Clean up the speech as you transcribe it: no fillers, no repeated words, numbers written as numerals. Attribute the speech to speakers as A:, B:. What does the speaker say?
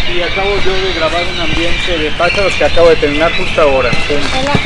A: y acabo yo de grabar un ambiente de pájaros que acabo de terminar justo ahora.